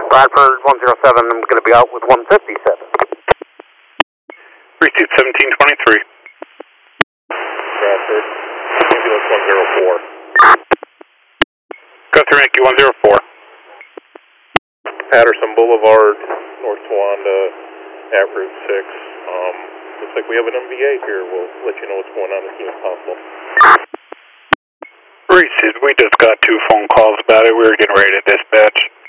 Bradford 107, I'm going to be out with 157. Received 1723. Bradford, ambulance 104. Go through Yankee 104. Patterson Boulevard, North Towanda, at Route 6. Looks like we have an MVA here. We'll let you know what's going on as soon as possible. Received. We just got 2 phone calls about it. We were getting ready to dispatch.